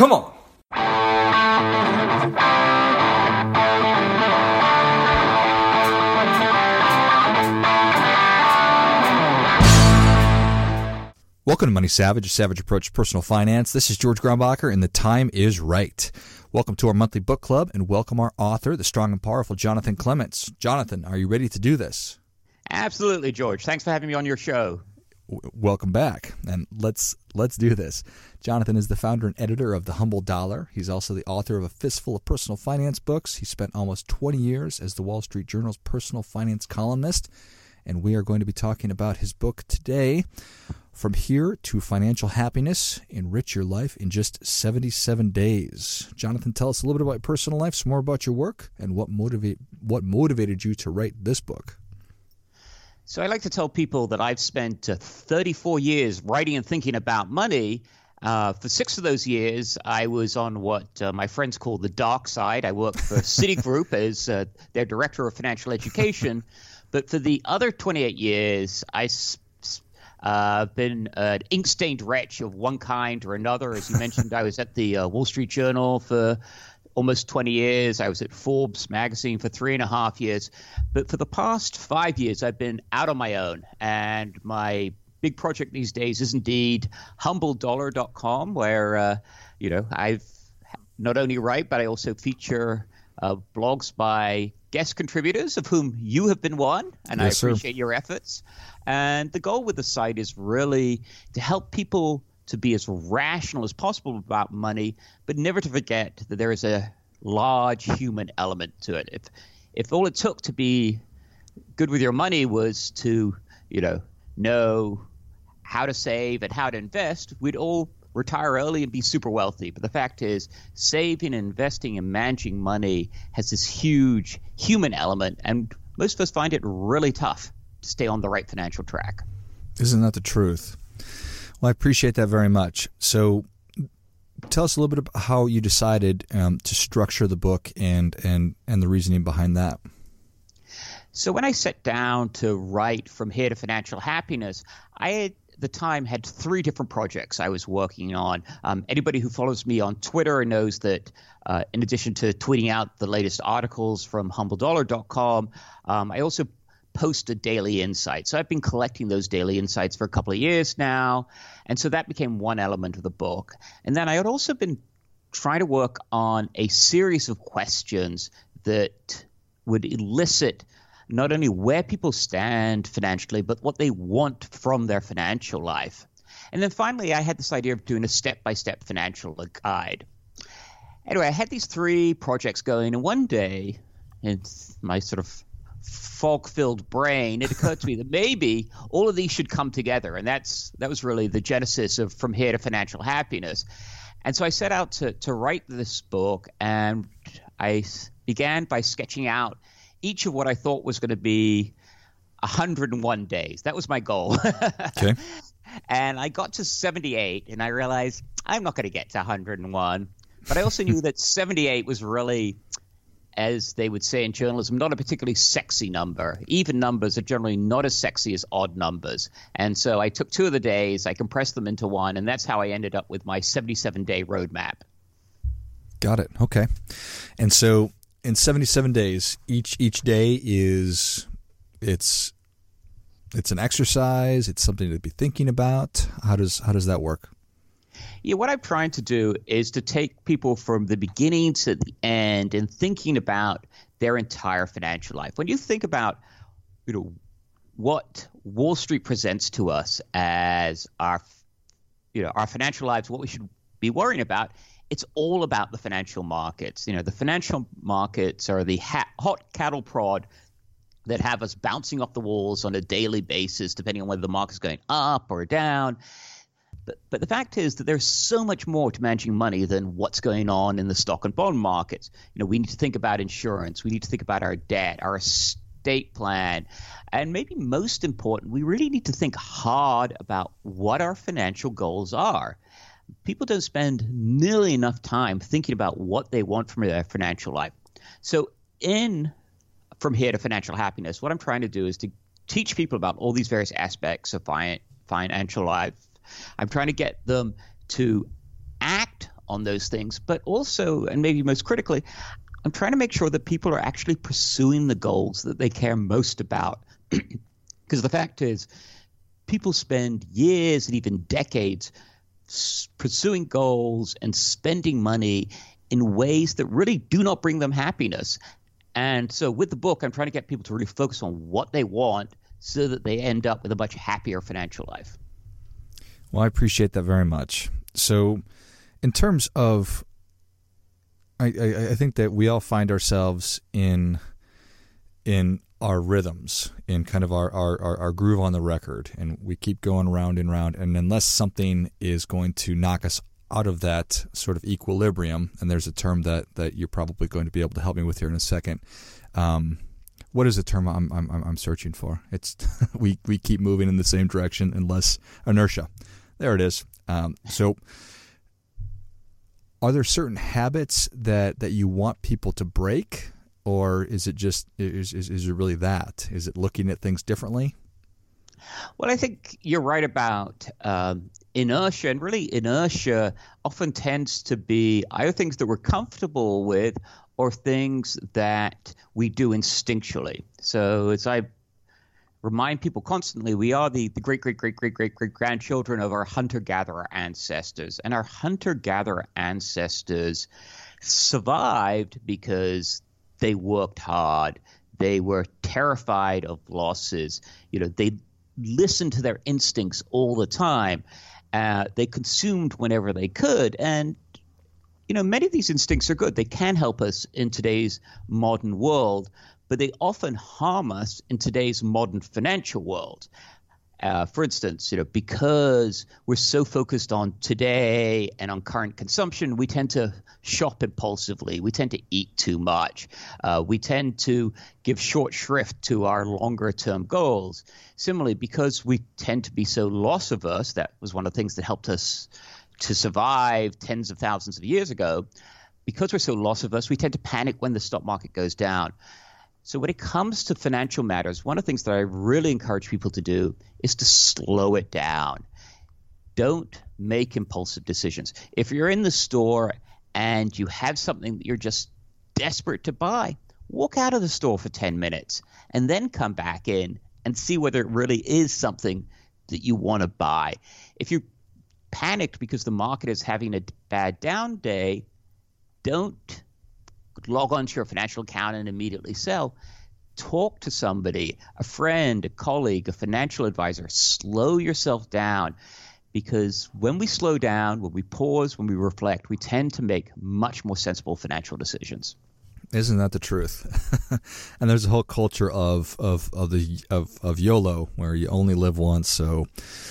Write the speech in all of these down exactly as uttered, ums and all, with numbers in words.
Come on. Welcome to Money Savage, a savage approach to personal finance. This is George Grumbacher, and the time is right. Welcome to our monthly book club, and welcome our author, the strong and powerful Jonathan Clements. Jonathan, are you ready to do this? Absolutely, George. Thanks for having me on your show. W- welcome back, and let's let's do this. Jonathan is the founder and editor of The Humble Dollar. He's also the author of a fistful of personal finance books. He spent almost twenty years as the Wall Street Journal's personal finance columnist, and we are going to be talking about his book today, From Here to Financial Happiness, Enrich Your Life in Just seventy-seven days. Jonathan, tell us a little bit about your personal life, some more about your work, and what motivate what motivated you to write this book. So I like to tell people that I've spent uh, thirty-four years writing and thinking about money. Uh, for six of those years, I was on what uh, my friends call the dark side. I worked for Citigroup as uh, their director of financial education. But for the other twenty-eight years, I Uh, been an ink-stained wretch of one kind or another. As you mentioned, I was at the uh, Wall Street Journal for almost twenty years. I was at Forbes magazine for three and a half years. But for the past five years, I've been out on my own. And my big project these days is indeed humble dollar dot com, where, uh, you know, I've not only write, but I also feature uh, blogs by guest contributors, of whom you have been one, and yes, I appreciate sir. your efforts. And the goal with the site is really to help people to be as rational as possible about money, but never to forget that there is a large human element to it. If if all it took to be good with your money was to, you know, know how to save and how to invest, we'd all retire early and be super wealthy. But the fact is, saving, investing, and managing money has this huge human element, and most of us find it really tough to stay on the right financial track. Isn't that the truth? Well, I appreciate that very much. So tell us a little bit about how you decided um, to structure the book and, and, and the reasoning behind that. So when I sat down to write From Here to Financial Happiness, I had the time had three different projects I was working on. Um, anybody who follows me on Twitter knows that uh, in addition to tweeting out the latest articles from humble dollar dot com, um, I also post a daily insight. So I've been collecting those daily insights for a couple of years now. And so that became one element of the book. And then I had also been trying to work on a series of questions that would elicit not only where people stand financially, but what they want from their financial life. And then finally, I had this idea of doing a step-by-step financial guide. Anyway, I had these three projects going, and one day, in my sort of fog-filled brain, it occurred to me that maybe all of these should come together, and that's that was really the genesis of From Here to Financial Happiness. And so I set out to to write this book, and I began by sketching out each of what I thought was going to be one hundred one days. That was my goal. Okay. And I got to seventy-eight, and I realized I'm not going to get to one hundred one. But I also knew that seventy-eight was really, as they would say in journalism, not a particularly sexy number. Even numbers are generally not as sexy as odd numbers. And so I took two of the days, I compressed them into one, and that's how I ended up with my seventy-seven day roadmap. Got it. Okay. And so in seventy-seven days, each each day is it's it's an exercise, it's something to be thinking about. How does how does that work? Yeah, what I'm trying to do is to take people from the beginning to the end and thinking about their entire financial life. When you think about, you know, what Wall Street presents to us as our, you know, our financial lives, what we should be worrying about, it's all about the financial markets. You know, the financial markets are the ha- hot cattle prod that have us bouncing off the walls on a daily basis, depending on whether the market's going up or down. But, but the fact is that there's so much more to managing money than what's going on in the stock and bond markets. You know, we need to think about insurance. We need to think about our debt, our estate plan. And maybe most important, we really need to think hard about what our financial goals are. People don't spend nearly enough time thinking about what they want from their financial life. So in From Here to Financial Happiness, what I'm trying to do is to teach people about all these various aspects of fi- financial life. I'm trying to get them to act on those things, but also, and maybe most critically, I'm trying to make sure that people are actually pursuing the goals that they care most about. Because the fact is, people spend years and even decades s- pursuing goals and spending money in ways that really do not bring them happiness. And so with the book, I'm trying to get people to really focus on what they want so that they end up with a much happier financial life. Well, I appreciate that very much. So in terms of, I, I, I think that we all find ourselves in in our rhythms, in kind of our, our, our, our groove on the record, and we keep going round and round, and unless something is going to knock us out of that sort of equilibrium, and there's a term that, that you're probably going to be able to help me with here in a second. Um, what is the term I'm I'm I'm searching for? It's we we keep moving in the same direction unless inertia. There it is. Um, so, are there certain habits that, that you want people to break, or is it just is, is is it really that? Is it looking at things differently? Well, I think you're right about um, inertia, and really inertia often tends to be either things that we're comfortable with or things that we do instinctually. So as I remind people constantly, we are the, the great, great, great, great, great, great grandchildren of our hunter-gatherer ancestors. And our hunter-gatherer ancestors survived because they worked hard. They were terrified of losses. You know, they listened to their instincts all the time. Uh, they consumed whenever they could. And, you know, many of these instincts are good. They can help us in today's modern world, but they often harm us in today's modern financial world. Uh, for instance, you know, because we're so focused on today and on current consumption, we tend to shop impulsively. We tend to eat too much. Uh, we tend to give short shrift to our longer-term goals. Similarly, because we tend to be so loss-averse, that was one of the things that helped us to survive tens of thousands of years ago. Because we're so loss-averse, we tend to panic when the stock market goes down. So when it comes to financial matters, one of the things that I really encourage people to do is to slow it down. Don't make impulsive decisions. If you're in the store and you have something that you're just desperate to buy, walk out of the store for ten minutes and then come back in and see whether it really is something that you want to buy. If you're panicked because the market is having a bad down day, don't log onto your financial account and immediately sell. Talk to somebody, a friend, a colleague, a financial advisor. Slow yourself down, because when we slow down, when we pause, when we reflect, we tend to make much more sensible financial decisions. Isn't that the truth? And there's a whole culture of of of the of, of YOLO, where you only live once. So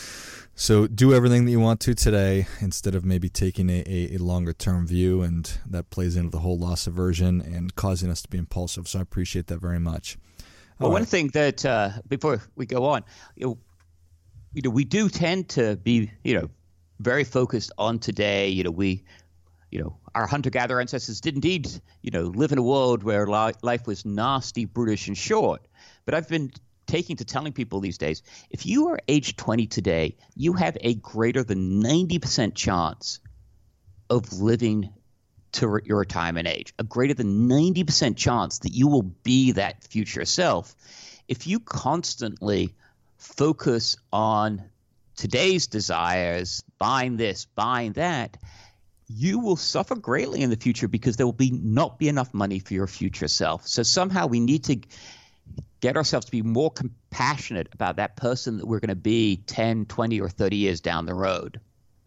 so do everything that you want to today instead of maybe taking a, a, a longer term view, and that plays into the whole loss aversion and causing us to be impulsive. So I appreciate that very much. All well, right. One thing that uh, before we go on, you know, you know, we do tend to be, you know, very focused on today. You know, we, you know, our hunter-gatherer ancestors did indeed, you know, live in a world where li- life was nasty, brutish, and short. But I've been taking to telling people these days, if you are age twenty today, you have a greater than ninety percent chance of living to re- your retirement age, a greater than ninety percent chance that you will be that future self. If you constantly focus on today's desires, buying this, buying that, you will suffer greatly in the future, because there will be not be enough money for your future self. So somehow we need to get ourselves to be more compassionate about that person that we're going to be ten, twenty, or thirty years down the road.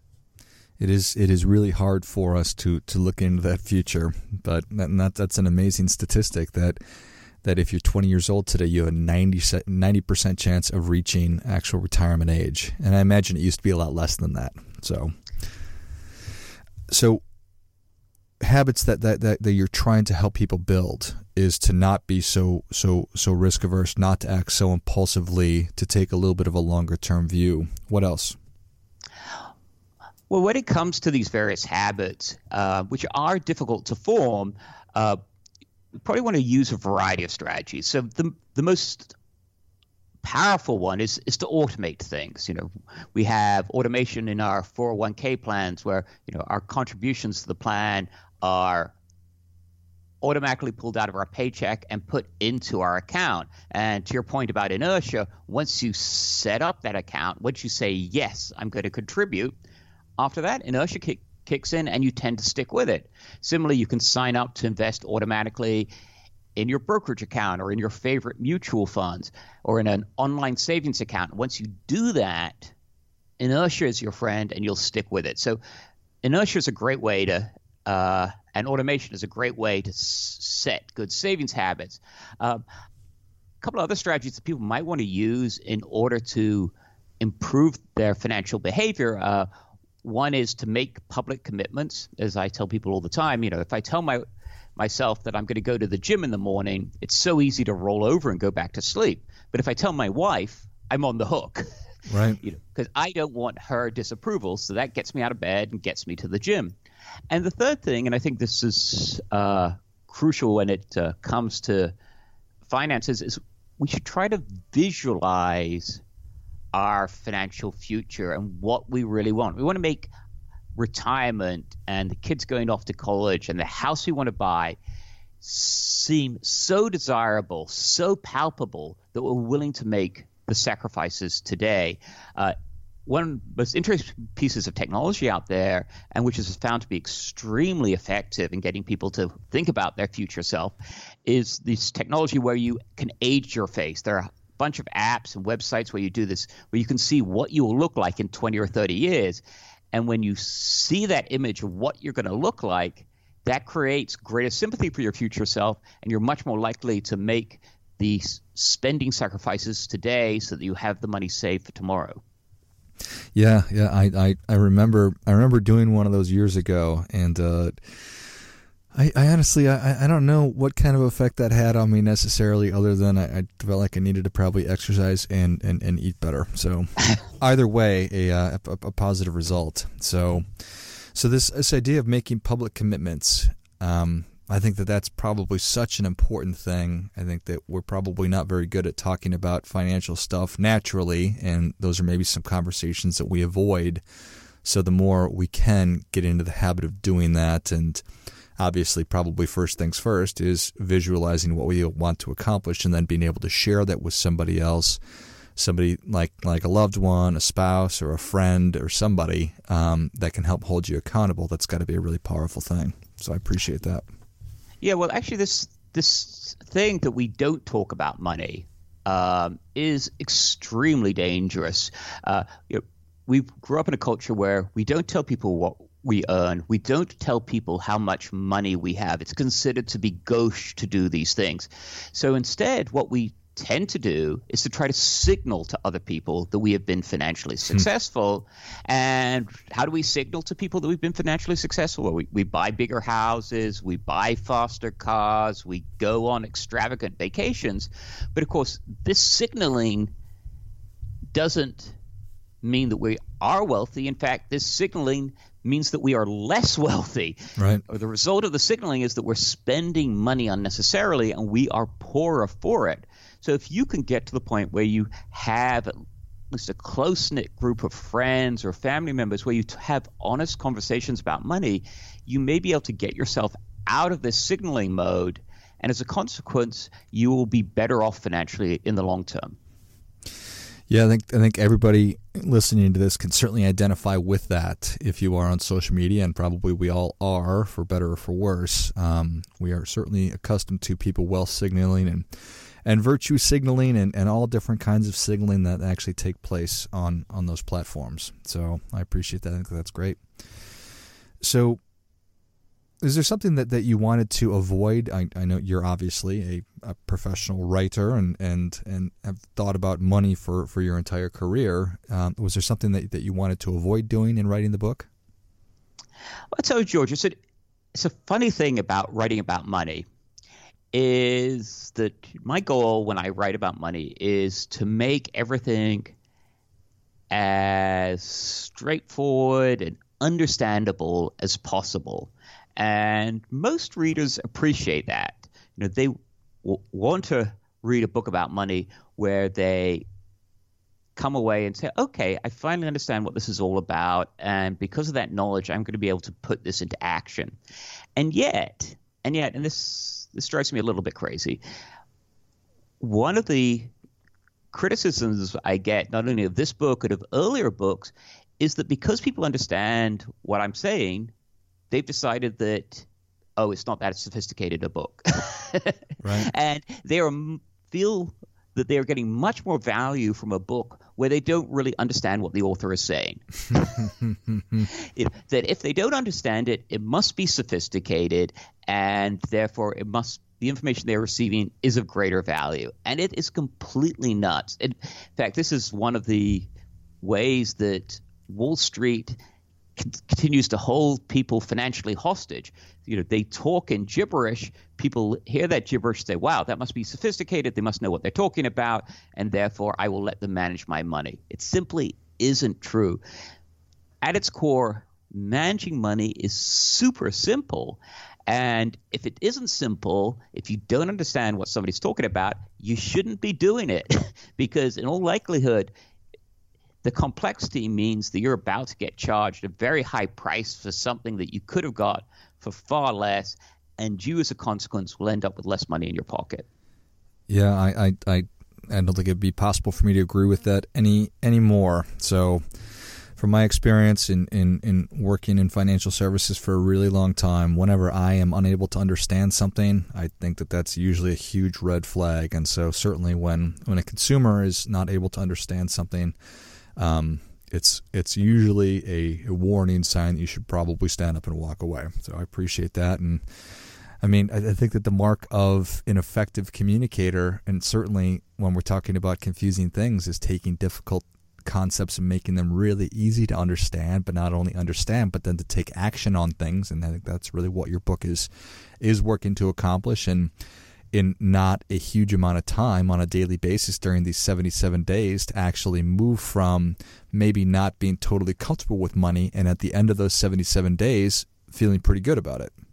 It is it is really hard for us to, to look into that future, but that, that's an amazing statistic that that if you're twenty years old today, you have a ninety percent chance of reaching actual retirement age. And I imagine it used to be a lot less than that. So so habits that, that, that, that you're trying to help people build is to not be so so so risk averse, not to act so impulsively, to take a little bit of a longer term view. What else? Well, when it comes to these various habits, uh, which are difficult to form, uh, we probably want to use a variety of strategies. So the the most powerful one is is to automate things. You know, we have automation in our four oh one k plans where, you know, our contributions to the plan are automatically pulled out of our paycheck and put into our account. And to your point about inertia, once you set up that account, once you say, yes, I'm going to contribute, after that, inertia kick, kicks in and you tend to stick with it. Similarly, you can sign up to invest automatically in your brokerage account or in your favorite mutual funds or in an online savings account. Once you do that, inertia is your friend and you'll stick with it. So inertia is a great way to uh, – and automation is a great way to s- set good savings habits. Um, a couple of other strategies that people might want to use in order to improve their financial behavior. Uh, one is to make public commitments. As I tell people all the time, you know, if I tell my myself that I'm going to go to the gym in the morning, it's so easy to roll over and go back to sleep. But if I tell my wife, I'm on the hook. Right. You know, because I don't want her disapproval. So that gets me out of bed and gets me to the gym. And the third thing, and I think this is uh, crucial when it uh, comes to finances, is we should try to visualize our financial future and what we really want. We want to make retirement and the kids going off to college and the house we want to buy seem so desirable, so palpable that we're willing to make the sacrifices today. Uh, One of the most interesting pieces of technology out there, and which is found to be extremely effective in getting people to think about their future self, is this technology where you can age your face. There are a bunch of apps and websites where you do this, where you can see what you will look like in twenty or thirty years. And when you see that image of what you're going to look like, that creates greater sympathy for your future self, and you're much more likely to make these spending sacrifices today so that you have the money saved for tomorrow. Yeah, yeah, I, I, I remember I remember doing one of those years ago, and uh, I, I honestly I, I don't know what kind of effect that had on me necessarily, other than I, I felt like I needed to probably exercise and, and, and eat better. So either way, a, a a positive result. So so this this idea of making public commitments. Um, I think that that's probably such an important thing. I think that we're probably not very good at talking about financial stuff naturally, and those are maybe some conversations that we avoid. So the more we can get into the habit of doing that, and obviously probably first things first is visualizing what we want to accomplish and then being able to share that with somebody else, somebody like, like a loved one, a spouse, or a friend, or somebody um, that can help hold you accountable. That's got to be a really powerful thing. So I appreciate that. Yeah, well, actually, this this thing that we don't talk about money um, is extremely dangerous. Uh, you know, we grew up in a culture where we don't tell people what we earn. We don't tell people how much money we have. It's considered to be gauche to do these things. So instead, what we tend to do is to try to signal to other people that we have been financially successful. And how do we signal to people that we've been financially successful? Well, we, we buy bigger houses, we buy faster cars, we go on extravagant vacations. But of course, this signaling doesn't mean that we are wealthy. In fact, this signaling means that we are less wealthy. Right. Or the result of the signaling is that we're spending money unnecessarily and we are poorer for it. So if you can get to the point where you have at least a close-knit group of friends or family members where you have honest conversations about money, you may be able to get yourself out of this signaling mode, and as a consequence, you will be better off financially in the long term. Yeah, I think I think everybody listening to this can certainly identify with that if you are on social media, and probably we all are, for better or for worse. Um, we are certainly accustomed to people wealth signaling and and virtue signaling and, and all different kinds of signaling that actually take place on, on those platforms. So I appreciate that. I think that's great. So is there something that, that you wanted to avoid? I, I know you're obviously a, a professional writer and, and, and have thought about money for, for your entire career. Um, was there something that, that you wanted to avoid doing in writing the book? Well, I tell you, George, it's a, it's a funny thing about writing about money. Is that my goal when I write about money is to make everything as straightforward and understandable as possible. And most readers appreciate that. You know, they w- want to read a book about money where they come away and say, okay, I finally understand what this is all about. And because of that knowledge, I'm going to be able to put this into action. And yet, and yet, and this, this drives me a little bit crazy. One of the criticisms I get, not only of this book, but of earlier books, is that because people understand what I'm saying, they've decided that, oh, it's not that sophisticated a book. Right. And they are, feel that they're getting much more value from a book where they don't really understand what the author is saying. It, that if they don't understand it, it must be sophisticated, and therefore it must the information they're receiving is of greater value. And it is completely nuts. In fact, this is one of the ways that Wall Street continues to hold people financially hostage. You know, they talk in gibberish. People hear that gibberish and say, wow, that must be sophisticated. They must know what they're talking about, and therefore I will let them manage my money. It simply isn't true. At its core, managing money is super simple. And if it isn't simple, if you don't understand what somebody's talking about, you shouldn't be doing it because in all likelihood, the complexity means that you're about to get charged a very high price for something that you could have got for far less, and you as a consequence will end up with less money in your pocket. Yeah, I I, I, I don't think it'd be possible for me to agree with that any anymore. So from my experience in, in, in working in financial services for a really long time, whenever I am unable to understand something, I think that that's usually a huge red flag. And so certainly when, when a consumer is not able to understand something, Um, it's it's usually a, a warning sign that you should probably stand up and walk away. So I appreciate that. And I mean, I, I think that the mark of an effective communicator, and certainly when we're talking about confusing things, is taking difficult concepts and making them really easy to understand, but not only understand, but then to take action on things. And I think that's really what your book is is working to accomplish. And in not a huge amount of time on a daily basis during these seventy-seven days to actually move from maybe not being totally comfortable with money and at the end of those seventy-seven days feeling pretty good about it.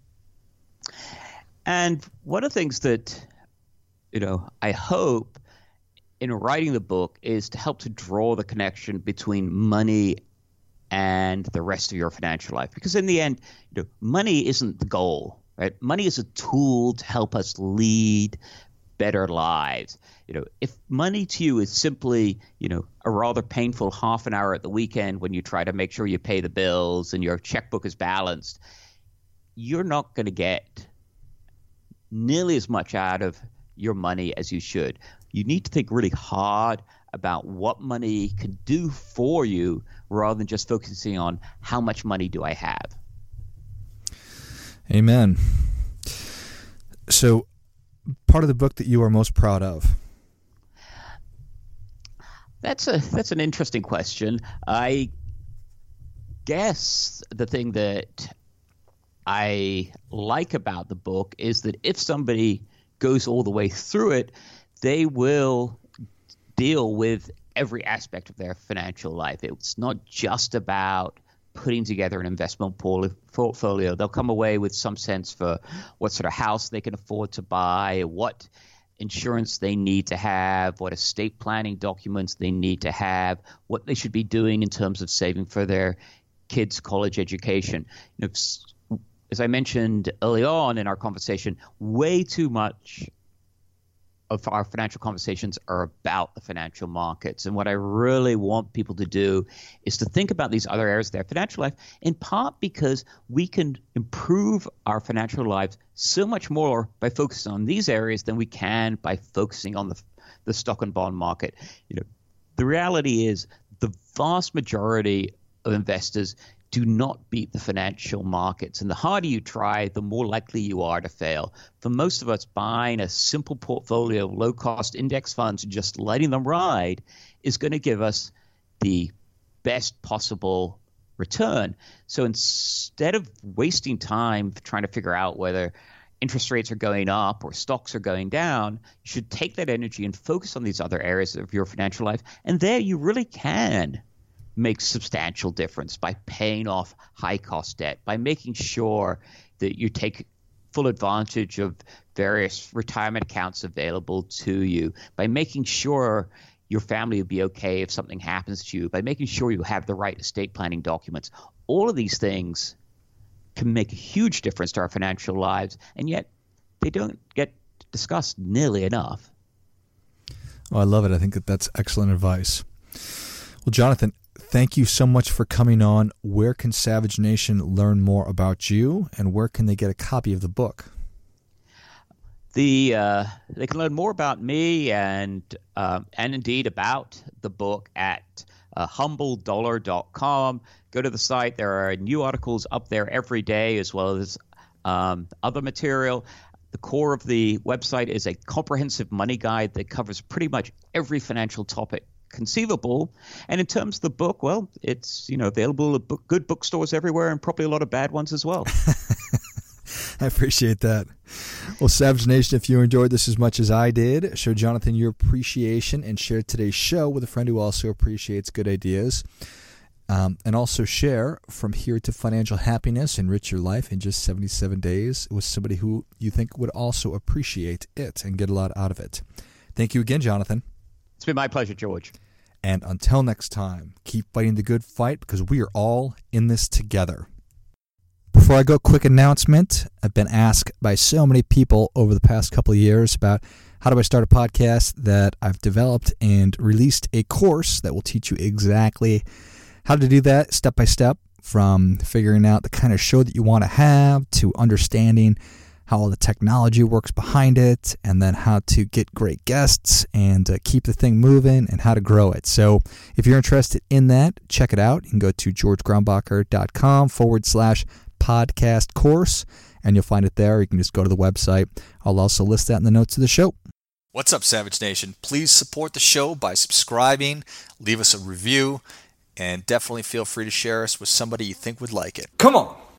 And one of the things that, you know, I hope in writing the book is to help to draw the connection between money and the rest of your financial life. Because in the end, you know, money isn't the goal. Right? Money is a tool to help us lead better lives. You know, if money to you is simply, you know, a rather painful half an hour at the weekend when you try to make sure you pay the bills and your checkbook is balanced, you're not going to get nearly as much out of your money as you should. You need to think really hard about what money can do for you rather than just focusing on how much money do I have. Amen. So, part of the book that you are most proud of? That's a that's an interesting question. I guess the thing that I like about the book is that if somebody goes all the way through it, they will deal with every aspect of their financial life. It's not just about putting together an investment portfolio. They'll come away with some sense for what sort of house they can afford to buy, what insurance they need to have, what estate planning documents they need to have, what they should be doing in terms of saving for their kids' college education. You know, as I mentioned early on in our conversation, way too much of our financial conversations are about the financial markets. And what I really want people to do is to think about these other areas of their financial life, in part because we can improve our financial lives so much more by focusing on these areas than we can by focusing on the, the stock and bond market. You know, the reality is the vast majority of investors do not beat the financial markets. And the harder you try, the more likely you are to fail. For most of us, buying a simple portfolio of low-cost index funds and just letting them ride is going to give us the best possible return. So instead of wasting time trying to figure out whether interest rates are going up or stocks are going down, you should take that energy and focus on these other areas of your financial life. And there you really can make substantial difference by paying off high cost debt, by making sure that you take full advantage of various retirement accounts available to you, by making sure your family will be okay if something happens to you, by making sure you have the right estate planning documents. All of these things can make a huge difference to our financial lives, and yet they don't get discussed nearly enough. Oh, I love it. I think that that's excellent advice. Well, Jonathan, thank you so much for coming on. Where can Savage Nation learn more about you, and where can they get a copy of the book? The uh, they can learn more about me and uh, and indeed about the book at uh, humble dollar dot com. Go to the site. There are new articles up there every day, as well as um, other material. The core of the website is a comprehensive money guide that covers pretty much every financial topic conceivable. And in terms of the book, well, it's you know available at book, good bookstores everywhere, and probably a lot of bad ones as well. I appreciate that. Well, Savage Nation, if you enjoyed this as much as I did, show Jonathan your appreciation and share today's show with a friend who also appreciates good ideas. Um, and also share From Here to Financial Happiness, Enrich Your Life in Just seventy-seven days with somebody who you think would also appreciate it and get a lot out of it. Thank you again, Jonathan. It's been my pleasure, George. And until next time, keep fighting the good fight, because we are all in this together. Before I go, quick announcement. I've been asked by so many people over the past couple of years about how do I start a podcast, that I've developed and released a course that will teach you exactly how to do that step by step, from figuring out the kind of show that you want to have to understanding how all the technology works behind it, and then how to get great guests and uh, keep the thing moving, and how to grow it. So if you're interested in that, check it out. You can go to georgegrumbacher.com forward slash podcast course, and you'll find it there. You can just go to the website. I'll also list that in the notes of the show. What's up, Savage Nation? Please support the show by subscribing, leave us a review, and definitely feel free to share us with somebody you think would like it. Come on.